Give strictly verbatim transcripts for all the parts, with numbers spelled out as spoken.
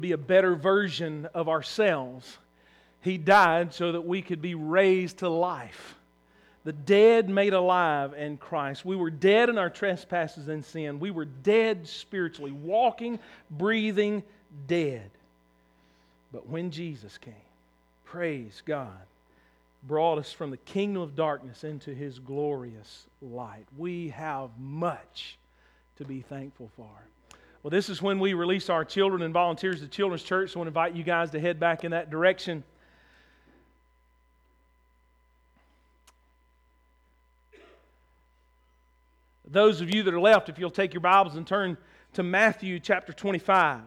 be a better version of ourselves. He died so that we could be raised to life. The dead made alive in Christ. We were dead in our trespasses and sin. We were dead spiritually, walking, breathing, dead. But when Jesus came, praise God, brought us from the kingdom of darkness into His glorious light. We have much to be thankful for. Well, this is when we release our children and volunteers to Children's Church, so I want to invite you guys to head back in that direction. Those of you that are left, if you'll take your Bibles and turn to Matthew chapter twenty-five.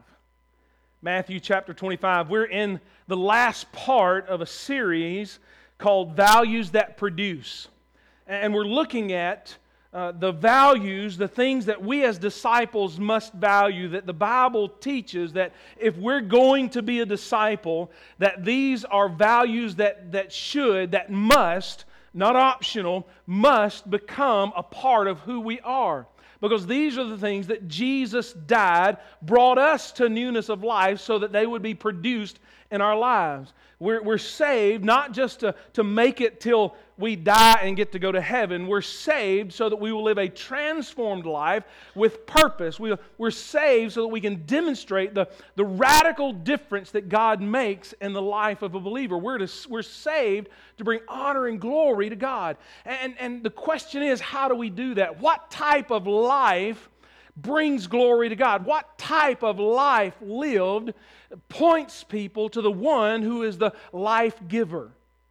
Matthew chapter twenty-five. We're in the last part of a series called Values That Produce. And we're looking at uh, the values, the things that we as disciples must value, that the Bible teaches that if we're going to be a disciple, that these are values that, that should, that must, not optional, must become a part of who we are. Because these are the things that Jesus died, brought us to newness of life so that they would be produced in our lives. We're, we're saved not just to, to make it till we die and get to go to heaven. We're saved so that we will live a transformed life with purpose. We, we're saved so that we can demonstrate the, the radical difference that God makes in the life of a believer. We're, to, we're saved to bring honor and glory to God. And, and the question is, how do we do that? What type of life brings glory to God? What type of life lived points people to the one who is the life giver?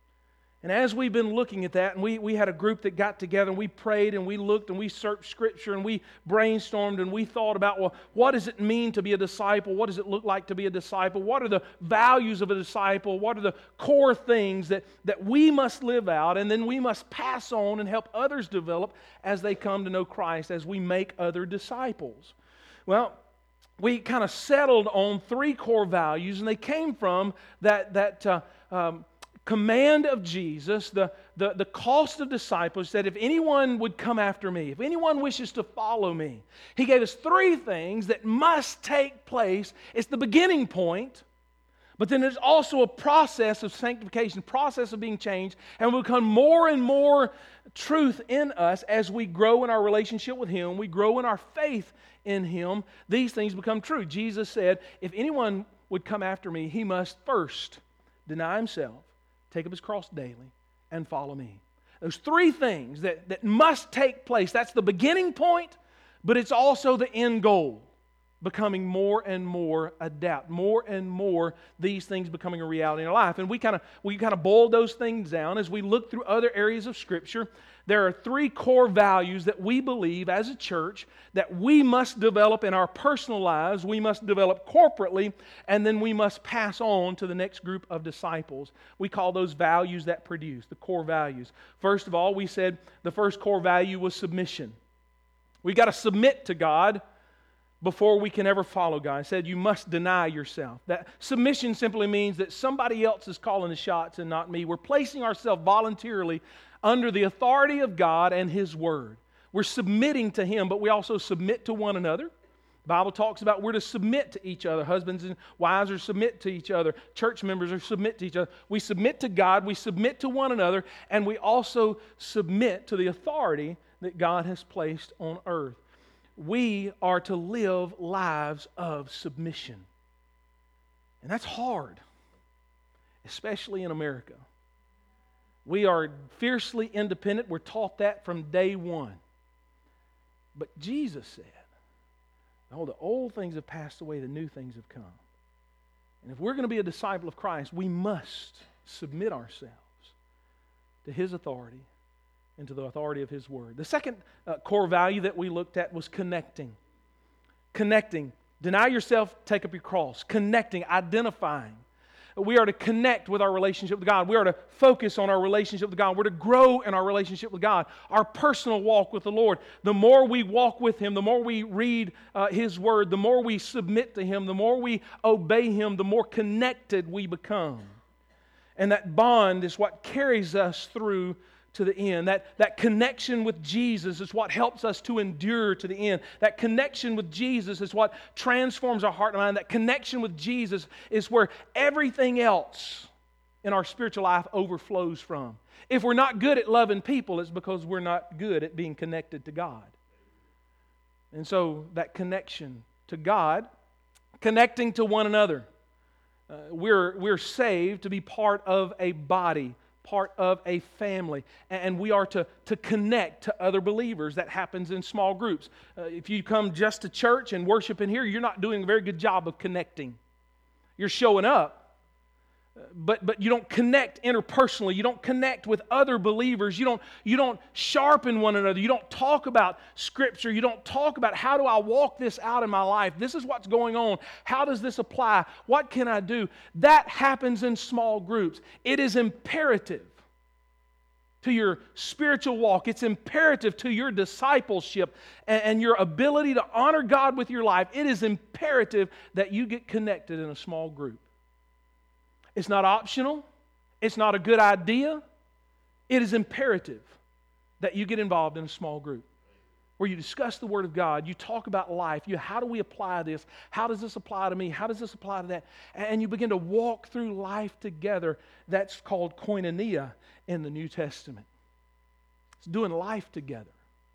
And as we've been looking at that, and we, we had a group that got together and we prayed and we looked and we searched Scripture and we brainstormed and we thought about, well, what does it mean to be a disciple? What does it look like to be a disciple? What are the values of a disciple? What are the core things that, that we must live out and then we must pass on and help others develop as they come to know Christ, as we make other disciples? Well, we kind of settled on three core values, and they came from that, that uh, um, command of Jesus, the, the, the cost of disciples, said if anyone would come after me, if anyone wishes to follow me, He gave us three things that must take place. It's the beginning point, but then there's also a process of sanctification, process of being changed, and we become more and more truth in us as we grow in our relationship with Him, we grow in our faith in Him. These things become true. Jesus said, if anyone would come after me, he must first deny himself, take up his cross daily, and follow me. Those three things that, that must take place. That's the beginning point, but it's also the end goal. Becoming more and more adept, more and more these things becoming a reality in our life. And we kind of we kind of boiled those things down as we look through other areas of Scripture. There are three core values that we believe as a church that we must develop in our personal lives, we must develop corporately, and then we must pass on to the next group of disciples. We call those values that produce, the core values. First of all, we said the first core value was submission. We've got to submit to God before we can ever follow God. I said you must deny yourself. That submission simply means that somebody else is calling the shots and not me. We're placing ourselves voluntarily under the authority of God and His Word. We're submitting to Him, but we also submit to one another. The Bible talks about we're to submit to each other. Husbands and wives are to submit to each other. Church members are to submit to each other. We submit to God, we submit to one another, and we also submit to the authority that God has placed on earth. We are to live lives of submission. And that's hard, especially in America. We are fiercely independent. We're taught that from day one. But Jesus said, "Oh, the old things have passed away, the new things have come." And if we're going to be a disciple of Christ, we must submit ourselves to His authority and to the authority of His Word. The second uh, core value that we looked at was connecting. Connecting. Deny yourself, take up your cross. Connecting, identifying. We are to connect with our relationship with God. We are to focus on our relationship with God. We're to grow in our relationship with God. Our personal walk with the Lord. The more we walk with Him, the more we read uh, His Word, the more we submit to Him, the more we obey Him, the more connected we become. And that bond is what carries us through to the end. That, that connection with Jesus is what helps us to endure to the end. That connection with Jesus is what transforms our heart and mind. That connection with Jesus is where everything else in our spiritual life overflows from. If we're not good at loving people, it's because we're not good at being connected to God. And so that connection to God, connecting to one another. Uh, we're, we're saved to be part of a body, part of a family, and we are to, to connect to other believers. That happens in small groups. Uh, if you come just to church and worship in here, you're not doing a very good job of connecting. You're showing up, but but you don't connect interpersonally. You don't connect with other believers. You don't you don't sharpen one another. You don't talk about Scripture. You don't talk about, how do I walk this out in my life? This is what's going on. How does this apply? What can I do? That happens in small groups. It is imperative to your spiritual walk. It's imperative to your discipleship and, and your ability to honor God with your life. It is imperative that you get connected in a small group. It's not optional. It's not a good idea. It is imperative that you get involved in a small group where you discuss the Word of God. You talk about life. You, how do we apply this? How does this apply to me? How does this apply to that? And you begin to walk through life together. That's called koinonia in the New Testament. It's doing life together.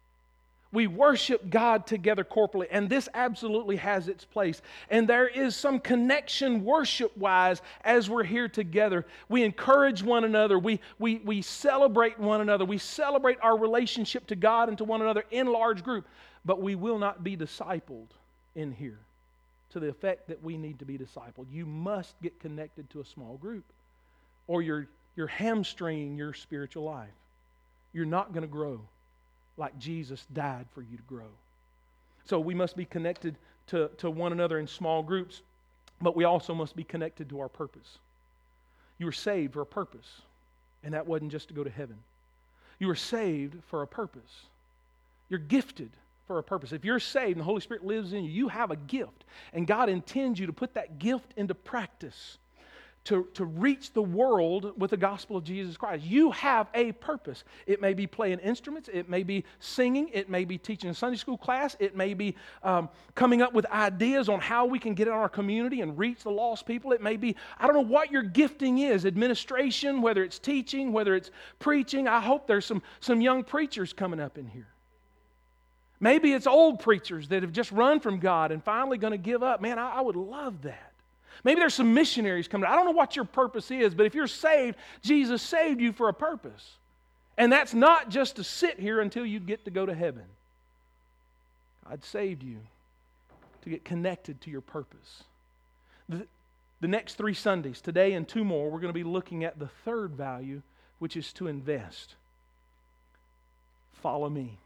We worship God together corporately, and this absolutely has its place. And there is some connection worship-wise as we're here together. We encourage one another. We, we, we celebrate one another. We celebrate our relationship to God and to one another in large group. But we will not be discipled in here to the effect that we need to be discipled. You must get connected to a small group, or you're, you're hamstringing your spiritual life. You're not going to grow like Jesus died for you to grow. So we must be connected to, to one another in small groups, but we also must be connected to our purpose. You were saved for a purpose, and that wasn't just to go to heaven. You were saved for a purpose. You're gifted for a purpose. If you're saved and the Holy Spirit lives in you, you have a gift, and God intends you to put that gift into practice. To, to reach the world with the gospel of Jesus Christ. You have a purpose. It may be playing instruments. It may be singing. It may be teaching a Sunday school class. It may be um, coming up with ideas on how we can get in our community and reach the lost people. It may be, I don't know what your gifting is, administration, whether it's teaching, whether it's preaching. I hope there's some, some young preachers coming up in here. Maybe it's old preachers that have just run from God and finally going to give up. Man, I, I would love that. Maybe there's some missionaries coming. I don't know what your purpose is, but if you're saved, Jesus saved you for a purpose. And that's not just to sit here until you get to go to heaven. God saved you to get connected to your purpose. The, the next three Sundays, today and two more, we're going to be looking at the third value, which is to invest. Follow me.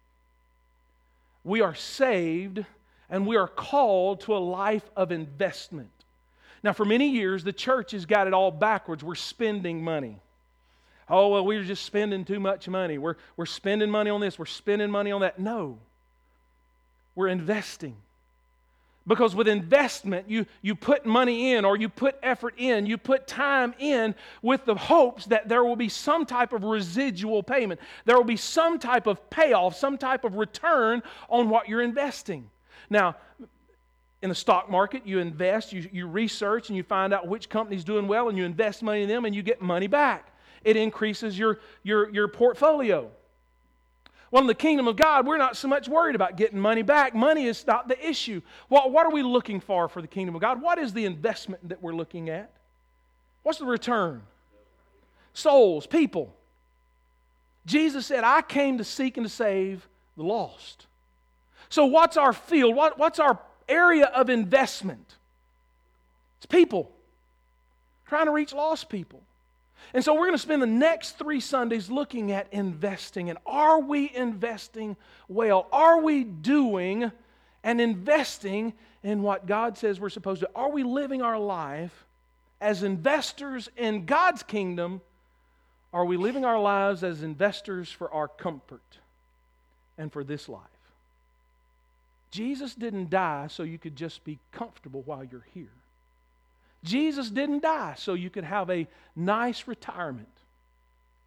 We are saved and we are called to a life of investment. Now, for many years, the church has got it all backwards. We're spending money. Oh, well, we're just spending too much money. We're, we're spending money on this. We're spending money on that. No. We're investing. Because with investment, you, you put money in or you put effort in, you put time in with the hopes that there will be some type of residual payment. There will be some type of payoff, some type of return on what you're investing. Now, in the stock market, you invest, you, you research, and you find out which company's doing well, and you invest money in them, and you get money back. It increases your, your, your portfolio. Well, in the kingdom of God, we're not so much worried about getting money back. Money is not the issue. What, what are we looking for for the kingdom of God? What is the investment that we're looking at? What's the return? Souls, people. Jesus said, I came to seek and to save the lost. So what's our field? What, what's our area of investment? It's people. Trying to reach lost people. And so we're going to spend the next three Sundays looking at investing. And are we investing well? Are we doing and investing in what God says we're supposed to? Are we living our life as investors in God's kingdom? Are we living our lives as investors for our comfort and for this life? Jesus didn't die so you could just be comfortable while you're here. Jesus didn't die so you could have a nice retirement.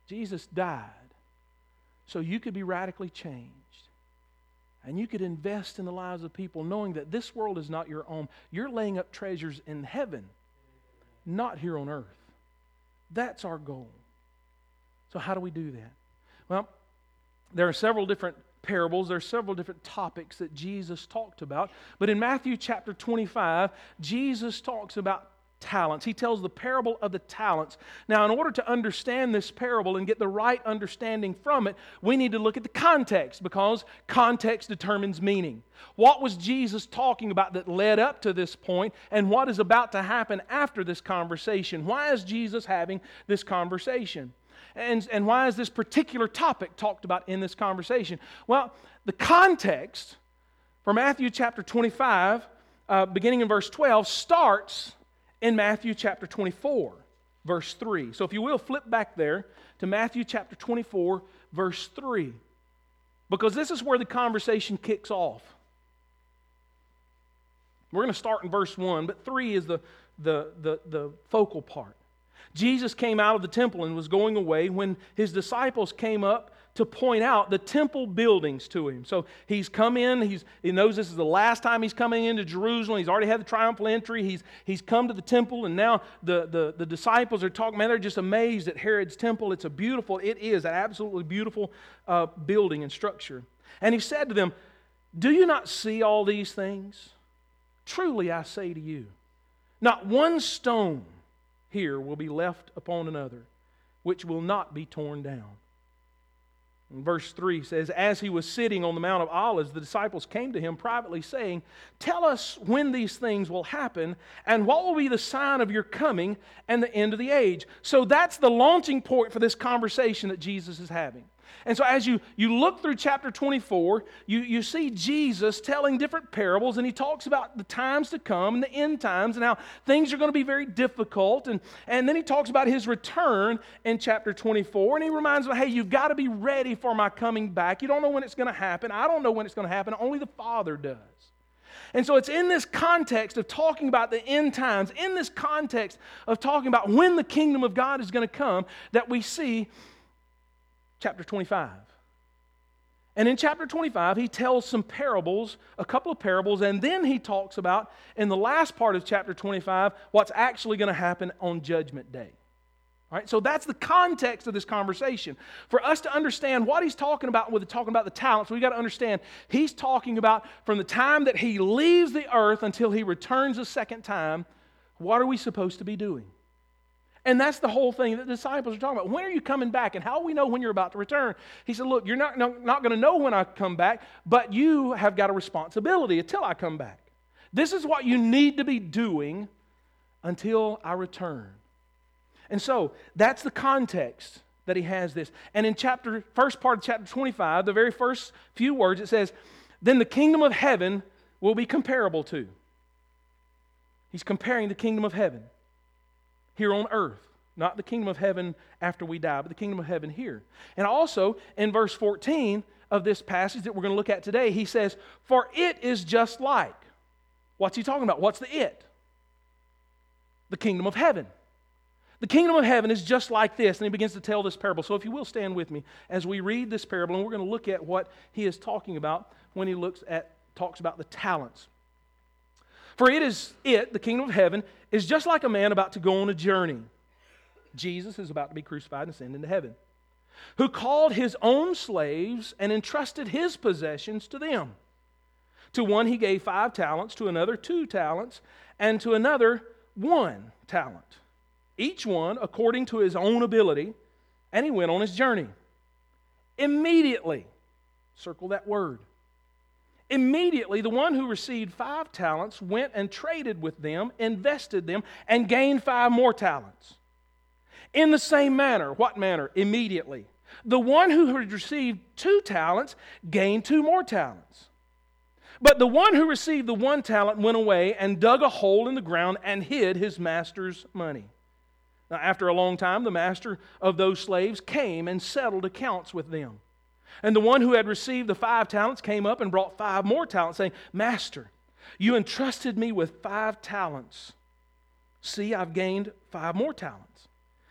Jesus died so you could be radically changed. And you could invest in the lives of people knowing that this world is not your home. You're laying up treasures in heaven, not here on earth. That's our goal. So how do we do that? Well, there are several different parables. There are several different topics that Jesus talked about. But in Matthew chapter twenty-five, Jesus talks about talents. He tells the parable of the talents. Now, in order to understand this parable and get the right understanding from it, we need to look at the context, because context determines meaning. What was Jesus talking about that led up to this point, and what is about to happen after this conversation? Why is Jesus having this conversation? And, and why is this particular topic talked about in this conversation? Well, the context for Matthew chapter twenty-five, uh, beginning in verse twelve, starts in Matthew chapter twenty-four, verse three. So if you will, flip back there to Matthew chapter twenty-four, verse three. Because this is where the conversation kicks off. We're going to start in verse one, but three is the, the, the, the focal part. Jesus came out of the temple and was going away when His disciples came up to point out the temple buildings to Him. So He's come in, he's, He knows this is the last time He's coming into Jerusalem. He's already had the triumphal entry. He's, he's come to the temple, and now the, the, the disciples are talking, man, they're just amazed at Herod's temple. It's a beautiful, it is an absolutely beautiful uh, building and structure. And He said to them, do you not see all these things? Truly I say to you, not one stone here will be left upon another, which will not be torn down. And verse three says, as He was sitting on the Mount of Olives, the disciples came to Him privately, saying, tell us when these things will happen, and what will be the sign of your coming and the end of the age. So that's the launching point for this conversation that Jesus is having. And so as you, you look through chapter twenty-four, you, you see Jesus telling different parables, and He talks about the times to come and the end times and how things are going to be very difficult. And, and then He talks about His return in chapter twenty-four, and He reminds them, hey, you've got to be ready for my coming back. You don't know when it's going to happen. I don't know when it's going to happen. Only the Father does. And so it's in this context of talking about the end times, in this context of talking about when the kingdom of God is going to come, that we see chapter twenty-five. And in chapter twenty-five, He tells some parables, a couple of parables, and then He talks about, in the last part of chapter twenty-five, what's actually going to happen on Judgment Day. All right, so that's the context of this conversation. For us to understand what He's talking about with talking about the talents, we've got to understand He's talking about from the time that He leaves the earth until He returns a second time, what are we supposed to be doing? And that's the whole thing that the disciples are talking about. When are you coming back? And how do we know when you're about to return? He said, look, you're not, no, not going to know when I come back, but you have got a responsibility until I come back. This is what you need to be doing until I return. And so that's the context that He has this. And in chapter, first part of chapter twenty-five, the very first few words, it says, then the kingdom of heaven will be comparable to. He's comparing the kingdom of heaven here on earth. Not the kingdom of heaven after we die, but the kingdom of heaven here. And also, in verse fourteen of this passage that we're going to look at today, he says, for it is just like. What's he talking about? What's the it? The kingdom of heaven. The kingdom of heaven is just like this. And he begins to tell this parable. So if you will stand with me as we read this parable, and we're going to look at what he is talking about when he looks at, talks about the talents. For it is it, the kingdom of heaven, is just like a man about to go on a journey. Jesus is about to be crucified and sent into heaven. Who called his own slaves and entrusted his possessions to them. To one he gave five talents, to another two talents, and to another one talent. Each one according to his own ability, and he went on his journey. Immediately, circle that word. Immediately, the one who received five talents went and traded with them, invested them, and gained five more talents. In the same manner, what manner? Immediately. The one who had received two talents gained two more talents. But the one who received the one talent went away and dug a hole in the ground and hid his master's money. Now, after a long time, the master of those slaves came and settled accounts with them. And the one who had received the five talents came up and brought five more talents, saying, Master, you entrusted me with five talents. See, I've gained five more talents.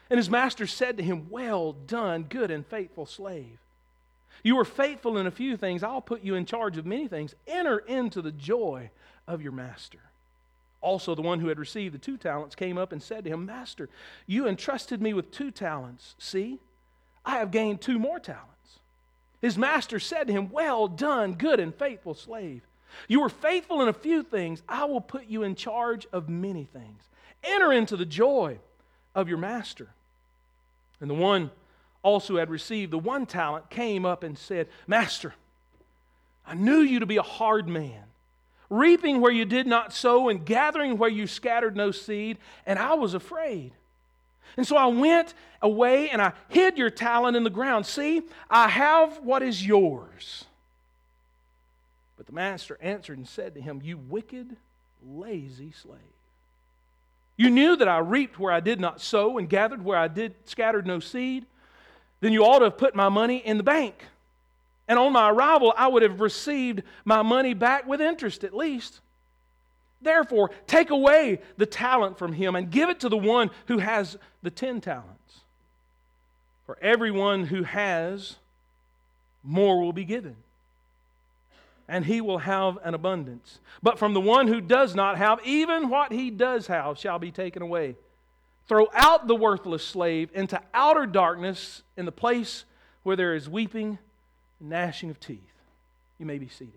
And his master said to him, well done, good and faithful slave. You were faithful in a few things. I'll put you in charge of many things. Enter into the joy of your master. Also, the one who had received the two talents came up and said to him, Master, you entrusted me with two talents. See, I have gained two more talents. His master said to him, well done, good and faithful slave. You were faithful in a few things. I will put you in charge of many things. Enter into the joy of your master. And the one also who had received the one talent came up and said, Master, I knew you to be a hard man, reaping where you did not sow and gathering where you scattered no seed, and I was afraid. And so I went away and I hid your talent in the ground. See, I have what is yours. But the master answered and said to him, you wicked, lazy slave. You knew that I reaped where I did not sow and gathered where I did scattered no seed. Then you ought to have put my money in the bank. And on my arrival, I would have received my money back with interest at least. Therefore, take away the talent from him and give it to the one who has the ten talents. For everyone who has, more will be given, and he will have an abundance. But from the one who does not have, even what he does have shall be taken away. Throw out the worthless slave into outer darkness, in the place where there is weeping and gnashing of teeth. You may be seated.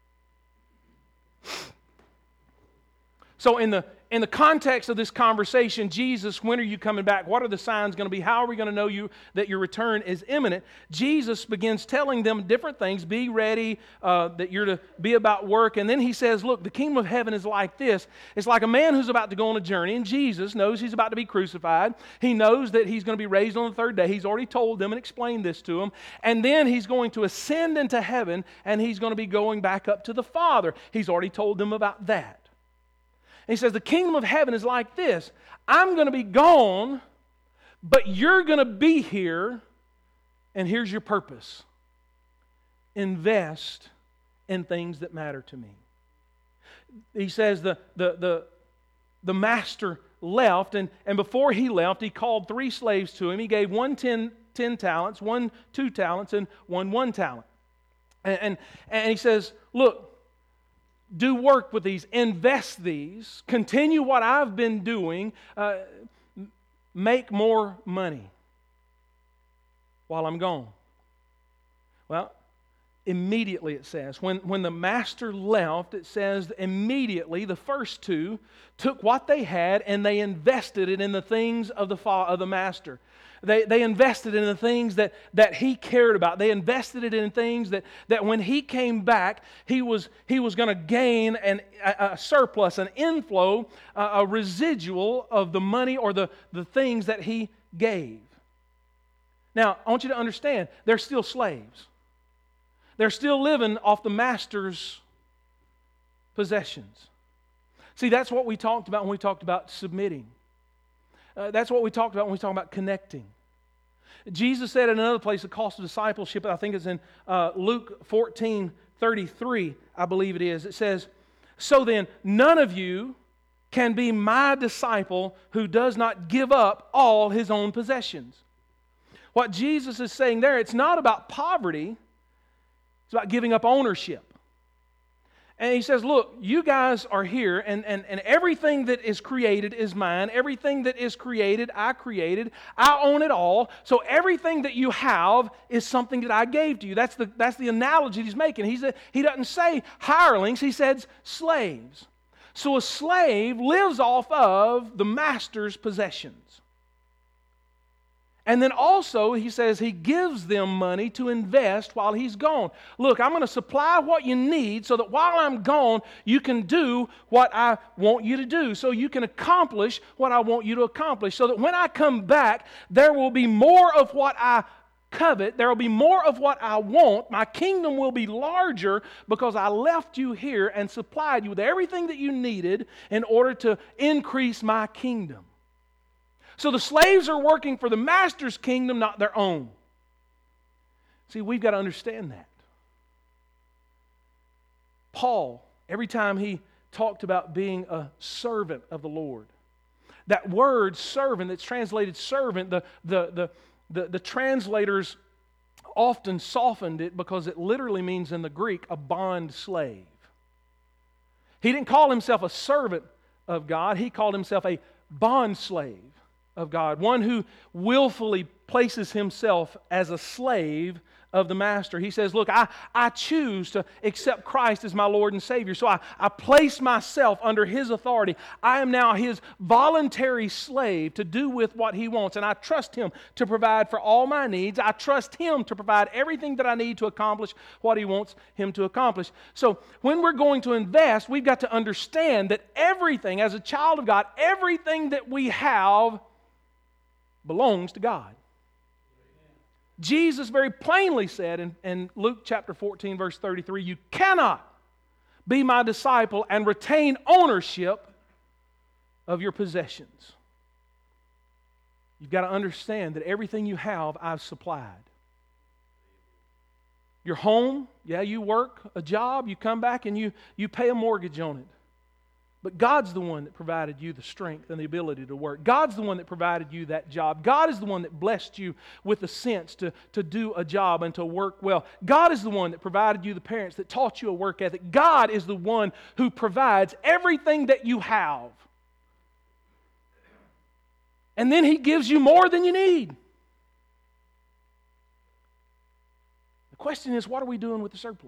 So in the in the context of this conversation, Jesus, when are you coming back? What are the signs going to be? How are we going to know you that your return is imminent? Jesus begins telling them different things. Be ready, uh, that you're to be about work. And then he says, look, the kingdom of heaven is like this. It's like a man who's about to go on a journey, and Jesus knows he's about to be crucified. He knows that he's going to be raised on the third day. He's already told them and explained this to them. And then he's going to ascend into heaven, and he's going to be going back up to the Father. He's already told them about that. And he says, the kingdom of heaven is like this. I'm going to be gone, but you're going to be here, and here's your purpose. Invest in things that matter to me. He says the, the, the, the master left, and, and before he left, he called three slaves to him. He gave one ten, ten talents, one two talents, and one one talent. And, and, and he says, look, do work with these, invest these, continue what I've been doing, uh, make more money while I'm gone. Well, immediately it says, when, when the master left, it says immediately the first two took what they had and they invested it in the things of the, fa- of the master. They, they invested in the things that, that he cared about. They invested it in things that, that when he came back, he was, he was going to gain an, a, a surplus, an inflow, a, a residual of the money or the, the things that he gave. Now, I want you to understand, they're still slaves. They're still living off the master's possessions. See, that's what we talked about when we talked about submitting. Uh, that's what we talked about when we talked about connecting. Jesus said in another place, the cost of discipleship, I think it's in uh, Luke fourteen thirty-three, I believe it is. It says, so then, none of you can be my disciple who does not give up all his own possessions. What Jesus is saying there, it's not about poverty, it's about giving up ownership. And he says, look, you guys are here, and, and, and everything that is created is mine. Everything that is created, I created. I own it all. So everything that you have is something that I gave to you. That's the, that's the analogy he's making. He's a, he doesn't say hirelings, he says slaves. So a slave lives off of the master's possessions. And then also, he says he gives them money to invest while he's gone. Look, I'm going to supply what you need so that while I'm gone, you can do what I want you to do. So you can accomplish what I want you to accomplish. So that when I come back, there will be more of what I covet. There will be more of what I want. My kingdom will be larger because I left you here and supplied you with everything that you needed in order to increase my kingdom. So the slaves are working for the master's kingdom, not their own. See, we've got to understand that. Paul, every time he talked about being a servant of the Lord, That word servant that's translated servant, the, the, the, the, the translators often softened it because it literally means in the Greek a bond slave. He didn't call himself a servant of God. He called himself a bond slave of God, one who willfully places himself as a slave of the master. He says, look, I, I choose to accept Christ as my Lord and Savior, so I, I place myself under His authority. I am now His voluntary slave to do with what He wants, and I trust Him to provide for all my needs. I trust Him to provide everything that I need to accomplish what He wants Him to accomplish. So when we're going to invest, we've got to understand that everything, as a child of God, everything that we have belongs to God. Jesus very plainly said in, in Luke chapter fourteen, verse thirty-three, you cannot be my disciple and retain ownership of your possessions. You've got to understand that everything you have, I've supplied. Your home, yeah, you work a job, you come back and you, you pay a mortgage on it. But God's the one that provided you the strength and the ability to work. God's the one that provided you that job. God is the one that blessed you with the sense to, to do a job and to work well. God is the one that provided you the parents that taught you a work ethic. God is the one who provides everything that you have. And then He gives you more than you need. The question is, what are we doing with the surplus?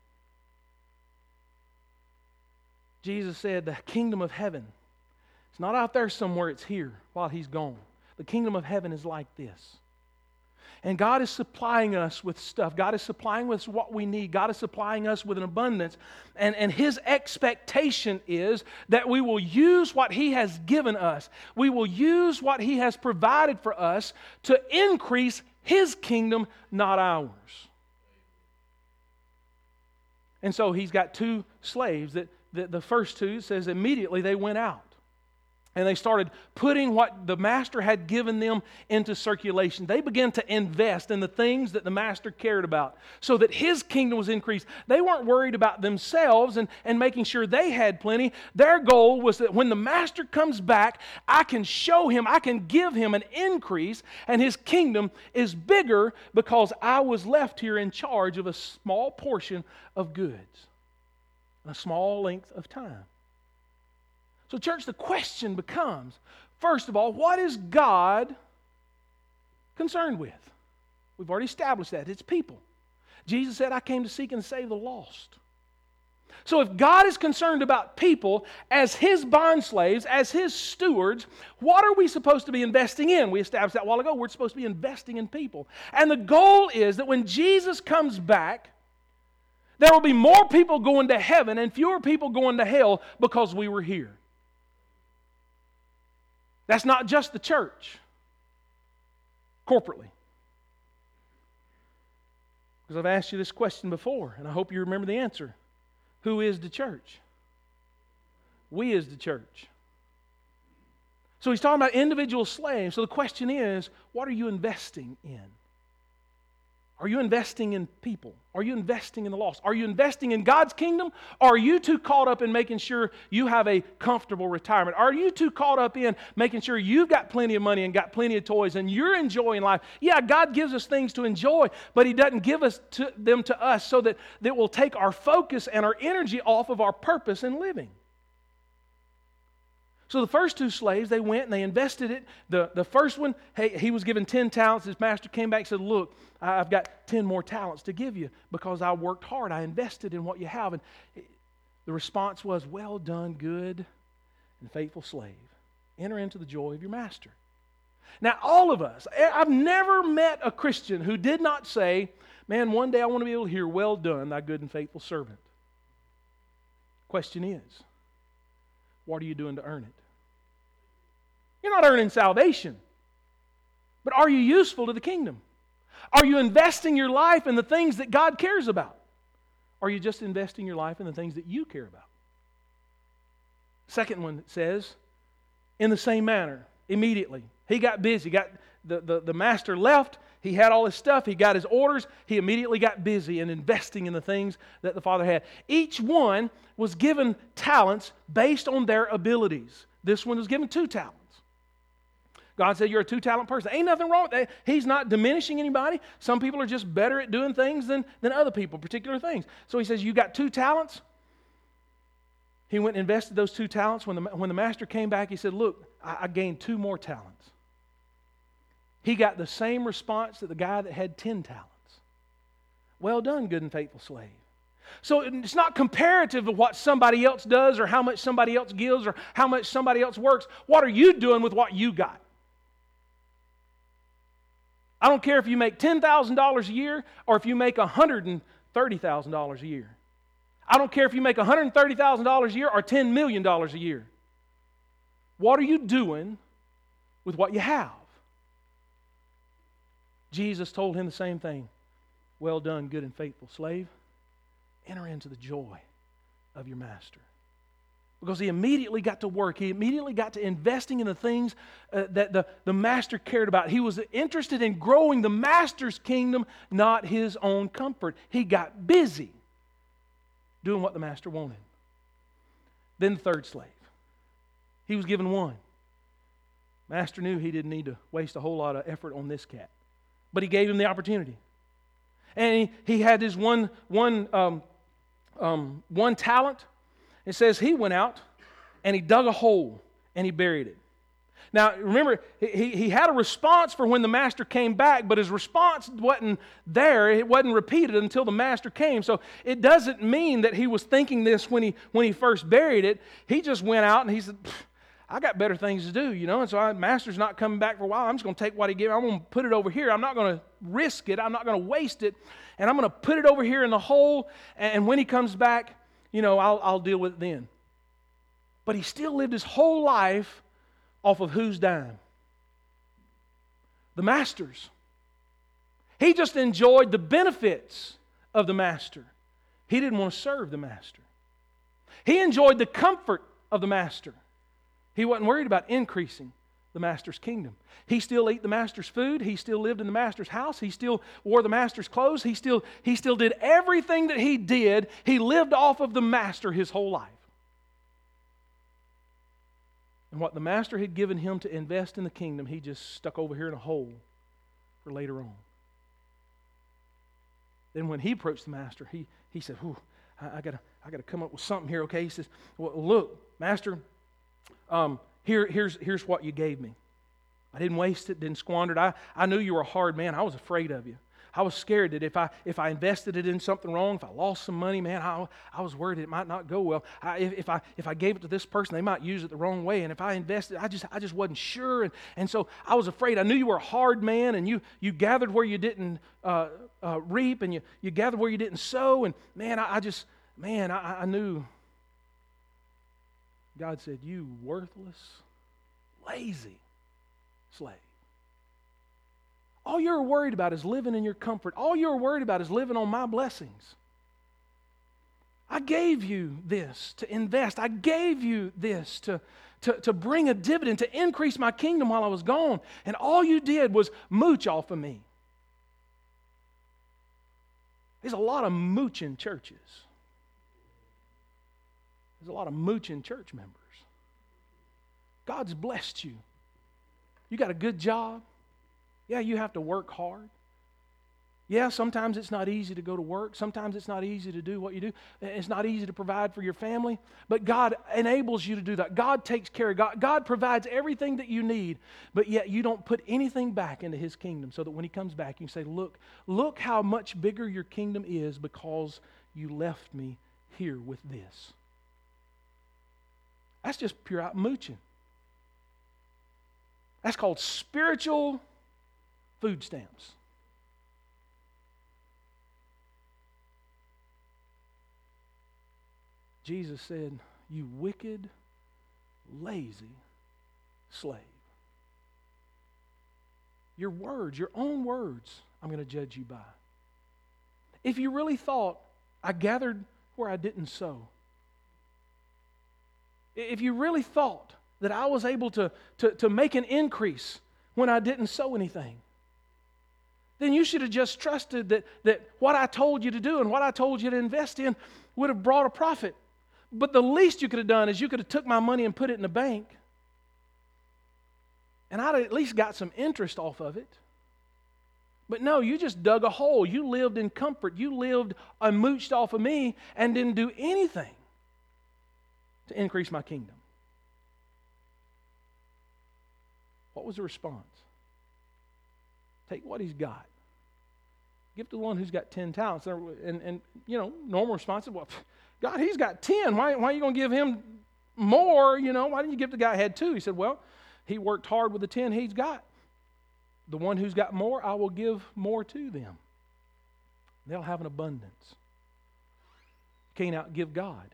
Jesus said the kingdom of heaven, it's not out there somewhere, it's here while He's gone. The kingdom of heaven is like this. And God is supplying us with stuff. God is supplying us what we need. God is supplying us with an abundance. And, and His expectation is that we will use what He has given us. We will use what He has provided for us to increase His kingdom, not ours. And so He's got two slaves that The, the first two, it says immediately they went out. And they started putting what the master had given them into circulation. They began to invest in the things that the master cared about so that his kingdom was increased. They weren't worried about themselves and, and making sure they had plenty. Their goal was that when the master comes back, I can show him, I can give him an increase, and his kingdom is bigger because I was left here in charge of a small portion of goods. A small length of time. So, church, the question becomes, first of all, what is God concerned with? We've already established that. It's people. Jesus said, I came to seek and save the lost. So if God is concerned about people as His bond slaves, as His stewards, what are we supposed to be investing in? We established that a while ago. We're supposed to be investing in people. And the goal is that when Jesus comes back, there will be more people going to heaven and fewer people going to hell because we were here. That's not just the church, corporately. Because I've asked you this question before, and I hope you remember the answer. Who is the church? We is the church. So he's talking about individual slaves. So the question is, what are you investing in? Are you investing in people? Are you investing in the lost? Are you investing in God's kingdom? Or are you too caught up in making sure you have a comfortable retirement? Are you too caught up in making sure you've got plenty of money and got plenty of toys and you're enjoying life? Yeah, God gives us things to enjoy, but He doesn't give us to, them to us so that that will take our focus and our energy off of our purpose in living. So the first two slaves, they went and they invested it. The, the first one, hey, he was given ten talents. His master came back and said, look, I've got ten more talents to give you because I worked hard. I invested in what you have. And the response was, well done, good and faithful slave. Enter into the joy of your master. Now, all of us, I've never met a Christian who did not say, man, one day I want to be able to hear, well done, thy good and faithful servant. Question is, what are you doing to earn it? You're not earning salvation, but are you useful to the kingdom? Are you investing your life in the things that God cares about? Or are you just investing your life in the things that you care about? Second one says, in the same manner, immediately. He got busy. Got the, the, the master left. He had all his stuff. He got his orders. He immediately got busy in investing in the things that the Father had. Each one was given talents based on their abilities. This one was given two talents. God said, you're a two-talent person. Ain't nothing wrong with that. He's not diminishing anybody. Some people are just better at doing things than, than other people, particular things. So he says, you got two talents. He went and invested those two talents. When the, when the master came back, he said, look, I, I gained two more talents. He got the same response that the guy that had ten talents. Well done, good and faithful slave. So it's not comparative of what somebody else does or how much somebody else gives or how much somebody else works. What are you doing with what you got? I don't care if you make ten thousand dollars a year or if you make one hundred thirty thousand dollars a year. I don't care if you make one hundred thirty thousand dollars a year or ten million dollars a year. What are you doing with what you have? Jesus told him the same thing. Well done, good and faithful slave. Enter into the joy of your master. Because he immediately got to work. He immediately got to investing in the things uh, that the, the master cared about. He was interested in growing the master's kingdom, not his own comfort. He got busy doing what the master wanted. Then the third slave. He was given one. Master knew he didn't need to waste a whole lot of effort on this cat. But he gave him the opportunity. And he, he had his one, one, um, um, one talent. It says he went out and he dug a hole and he buried it. Now, remember, he, he had a response for when the master came back, but his response wasn't there. It wasn't repeated until the master came. So it doesn't mean that he was thinking this when he, when he first buried it. He just went out and he said, I got better things to do, you know, and so the master's not coming back for a while. I'm just going to take what he gave me. I'm going to put it over here. I'm not going to risk it. I'm not going to waste it. And I'm going to put it over here in the hole, and when he comes back, you know, I'll, I'll deal with it then. But he still lived his whole life off of whose dime? The master's. He just enjoyed the benefits of the master. He didn't want to serve the master. He enjoyed the comfort of the master. He wasn't worried about increasing the master's kingdom. He still ate the master's food. He still lived in the master's house. He still wore the master's clothes. He still, he still did everything that he did. He lived off of the master his whole life. And what the master had given him to invest in the kingdom, he just stuck over here in a hole for later on. Then when he approached the master, he, he said, Whew, I, I gotta I gotta come up with something here, okay? He says, well, look, master, um, here, here's, here's what you gave me. I didn't waste it, didn't squander it. I, I knew you were a hard man. I was afraid of you. I was scared that if I if I invested it in something wrong, if I lost some money, man, I, I was worried it might not go well. I, if, if I if I gave it to this person, they might use it the wrong way. And if I invested, I just I just wasn't sure. And, and so I was afraid. I knew you were a hard man, and you you gathered where you didn't uh, uh, reap, and you, you gathered where you didn't sow. And man, I, I just man, I, I knew. God said, "You worthless, lazy slave. All you're worried about is living in your comfort. All you're worried about is living on my blessings. I gave you this to invest. I gave you this to, to, to bring a dividend, to increase my kingdom while I was gone. And all you did was mooch off of me." There's a lot of mooching churches. There's a lot of mooching church members. God's blessed you. You got a good job. Yeah, you have to work hard. Yeah, sometimes it's not easy to go to work. Sometimes it's not easy to do what you do. It's not easy to provide for your family. But God enables you to do that. God takes care of God. God provides everything that you need. But yet you don't put anything back into His kingdom so that when He comes back, you can say, look, look how much bigger your kingdom is because you left me here with this. That's just pure out mooching. That's called spiritual food stamps. Jesus said, "You wicked, lazy slave." Your words, your own words, I'm going to judge you by. If you really thought, I gathered where I didn't sow. If you really thought that I was able to, to, to make an increase when I didn't sow anything, then you should have just trusted that, that what I told you to do and what I told you to invest in would have brought a profit. But the least you could have done is you could have took my money and put it in the bank, and I'd at least got some interest off of it. But no, you just dug a hole. You lived in comfort. You lived and mooched off of me and didn't do anything to increase my kingdom. What was the response? Take what he's got. Give to the one who's got ten talents. And, and you know, normal response is, well, God, he's got ten. Why, why are you going to give him more? You know, why didn't you give the guy who had two? He said, well, he worked hard with the ten he's got. The one who's got more, I will give more to them. They'll have an abundance. You can't outgive God.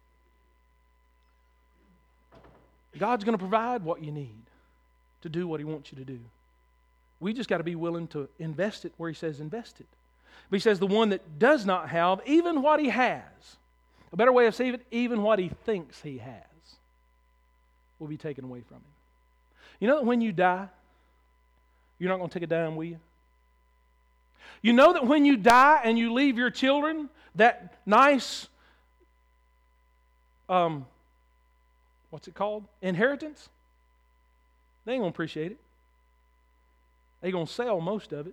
God's going to provide what you need to do what he wants you to do. We just got to be willing to invest it where he says invest it. But he says the one that does not have, even what he has, a better way of saying it, even what he thinks he has, will be taken away from him. You know that when you die, you're not going to take a dime with you? You know that when you die and you leave your children that nice, um, what's it called? Inheritance? They ain't going to appreciate it. They're going to sell most of it.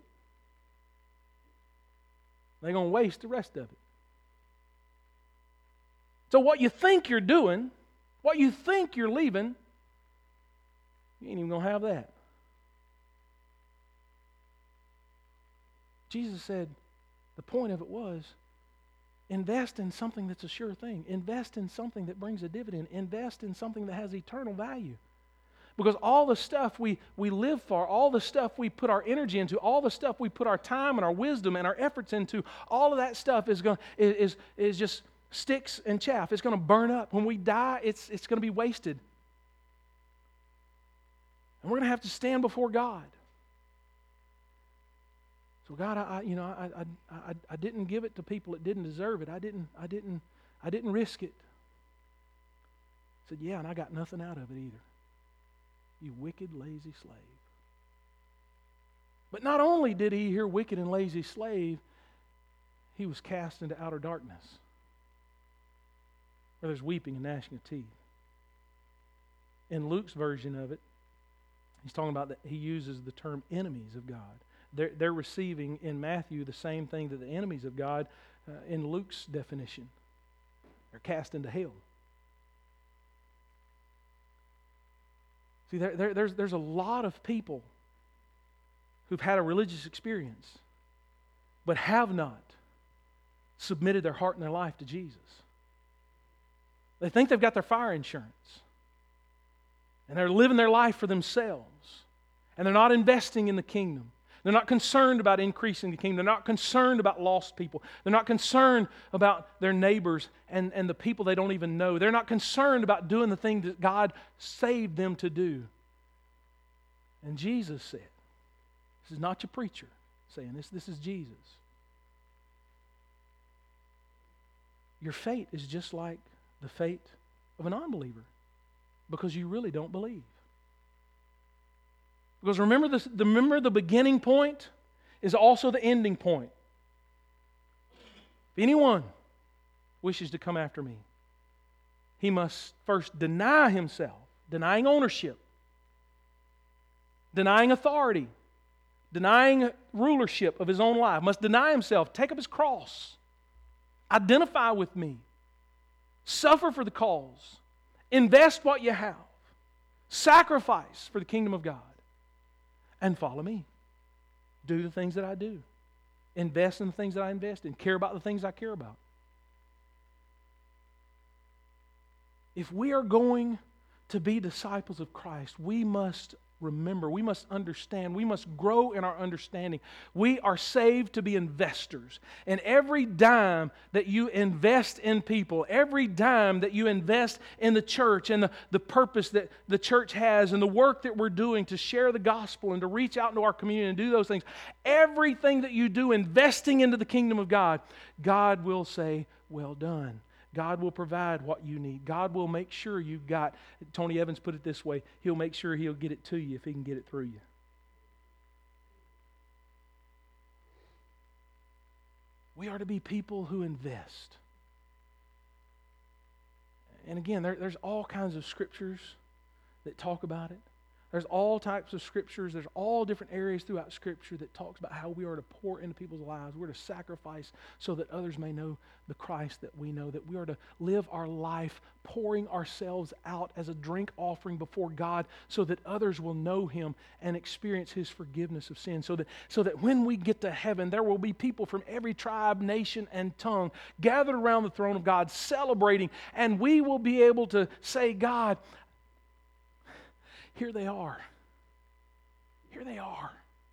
They're going to waste the rest of it. So what you think you're doing, what you think you're leaving, you ain't even going to have that. Jesus said the point of it was invest in something that's a sure thing. Invest in something that brings a dividend. Invest in something that has eternal value. Because all the stuff we, we live for, all the stuff we put our energy into, all the stuff we put our time and our wisdom and our efforts into, all of that stuff is going is, is just sticks and chaff. It's going to burn up. When we die, it's, it's going to be wasted. And we're going to have to stand before God. So God, I, you know, I, I, I, I didn't give it to people that didn't deserve it. I didn't, I didn't, I didn't risk it. I said, yeah, and I got nothing out of it either. You wicked, lazy slave. But not only did he hear wicked and lazy slave, he was cast into outer darkness, where there's weeping and gnashing of teeth. In Luke's version of it, he's talking about that he uses the term enemies of God. They're, they're receiving in Matthew the same thing that the enemies of God uh, in Luke's definition. They're cast into hell. See, there, there, there's, there's a lot of people who've had a religious experience but have not submitted their heart and their life to Jesus. They think they've got their fire insurance. And they're living their life for themselves. And they're not investing in the kingdom. They're not concerned about increasing the kingdom. They're not concerned about lost people. They're not concerned about their neighbors and, and the people they don't even know. They're not concerned about doing the thing that God saved them to do. And Jesus said, this is not your preacher saying this, this is Jesus. Your fate is just like the fate of an unbeliever because you really don't believe. Because remember, this, remember the beginning point is also the ending point. If anyone wishes to come after me, he must first deny himself, denying ownership, denying authority, denying rulership of his own life, must deny himself, take up his cross, identify with me, suffer for the cause, invest what you have, sacrifice for the kingdom of God, and follow me. Do the things that I do. Invest in the things that I invest in. Care about the things I care about. If we are going to be disciples of Christ, we must remember, we must understand, we must grow in our understanding. We are saved to be investors. And every dime that you invest in people, every dime that you invest in the church and the, the purpose that the church has and the work that we're doing to share the gospel and to reach out into our community and do those things, everything that you do investing into the kingdom of God, God will say, well done. God will provide what you need. God will make sure you've got, Tony Evans put it this way, He'll make sure He'll get it to you if He can get it through you. We are to be people who invest. And again, there, there's all kinds of scriptures that talk about it. There's all types of scriptures. There's all different areas throughout Scripture that talks about how we are to pour into people's lives. We're to sacrifice so that others may know the Christ that we know. That we are to live our life pouring ourselves out as a drink offering before God so that others will know Him and experience His forgiveness of sin. So that, so that when we get to heaven, there will be people from every tribe, nation, and tongue gathered around the throne of God celebrating. And we will be able to say, God, here they are. Here they are.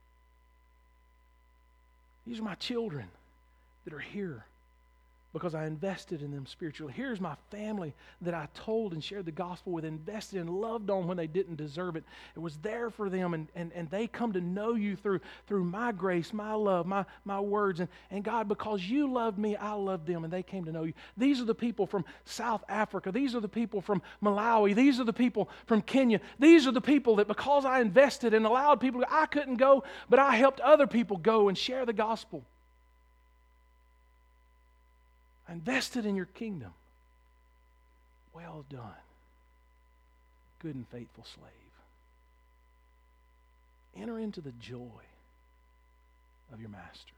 These are my children that are here because I invested in them spiritually. Here's my family that I told and shared the gospel with, invested and loved on when they didn't deserve it. It was there for them, and, and, and they come to know you through, through my grace, my love, my, my words. And, and God, because you loved me, I loved them, and they came to know you. These are the people from South Africa. These are the people from Malawi. These are the people from Kenya. These are the people that because I invested and allowed people to go, I couldn't go, but I helped other people go and share the gospel. I invested in your kingdom. Well done, good and faithful slave. Enter into the joy of your master.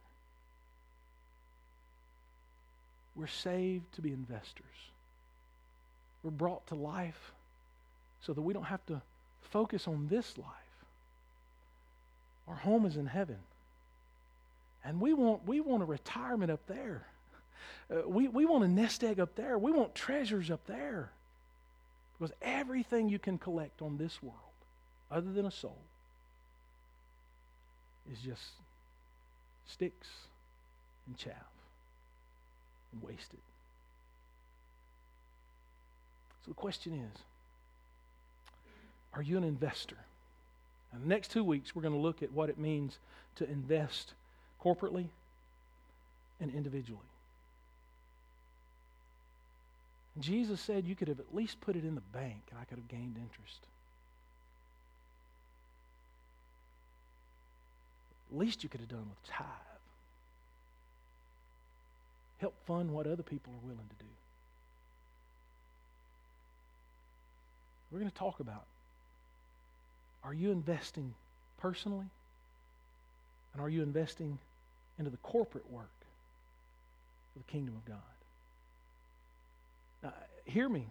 We're saved to be investors. We're brought to life so that we don't have to focus on this life. Our home is in heaven. And we want, we want a retirement up there. Uh, we, we want a nest egg up there. We want treasures up there. Because everything you can collect on this world, other than a soul, is just sticks and chaff and wasted. So the question is, are you an investor? And the next two weeks, we're going to look at what it means to invest corporately and individually. Jesus said you could have at least put it in the bank and I could have gained interest. At least you could have done with tithe. Help fund what other people are willing to do. We're going to talk about, are you investing personally? And are you investing into the corporate work of the kingdom of God? Now, hear me.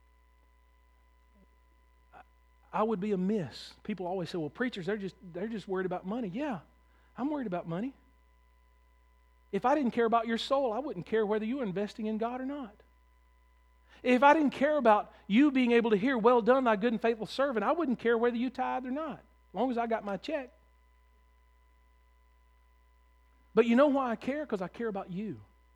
I would be amiss. People always say, well, preachers, they're just, they're just worried about money. Yeah, I'm worried about money. If I didn't care about your soul, I wouldn't care whether you were investing in God or not. If I didn't care about you being able to hear, well done, thy good and faithful servant, I wouldn't care whether you tithe or not, as long as I got my check. But you know why I care? Because I care about you.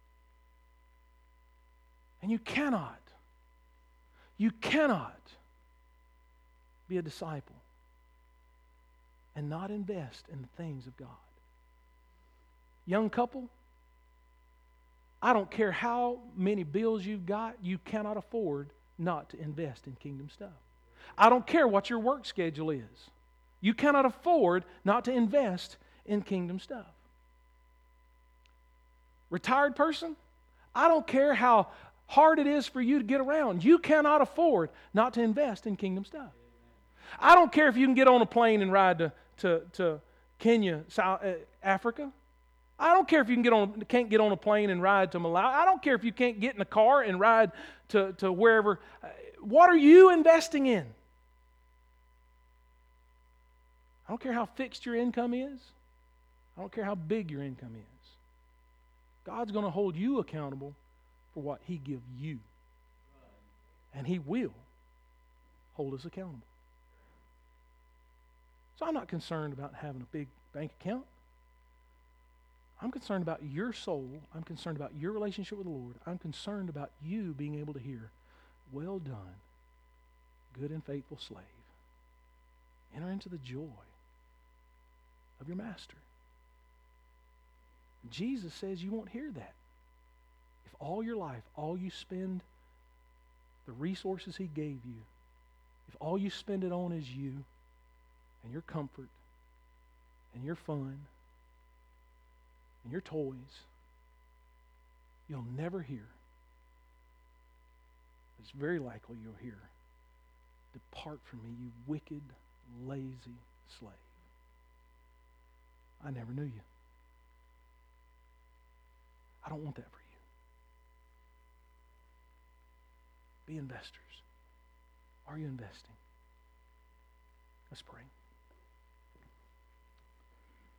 And you cannot, you cannot be a disciple and not invest in the things of God. Young couple, I don't care how many bills you've got, you cannot afford not to invest in kingdom stuff. I don't care what your work schedule is. You cannot afford not to invest in kingdom stuff. Retired person, I don't care how hard it is for you to get around. You cannot afford not to invest in kingdom stuff. I don't care if you can get on a plane and ride to, to, to Kenya, South uh, Africa. I don't care if you can get on, can't get on a plane and ride to Malawi. I don't care if you can't get in a car and ride to, to wherever. What are you investing in? I don't care how fixed your income is. I don't care how big your income is. God's going to hold you accountable for what He gives you. And He will hold us accountable. So I'm not concerned about having a big bank account. I'm concerned about your soul. I'm concerned about your relationship with the Lord. I'm concerned about you being able to hear, well done, good and faithful slave. Enter into the joy of your master. Jesus says you won't hear that. If all your life, all you spend, the resources He gave you, if all you spend it on is you and your comfort and your fun and your toys, you'll never hear. It's very likely you'll hear, depart from me, you wicked, lazy slave. I never knew you. I don't want that for you. Be investors. Are you investing? Let's pray.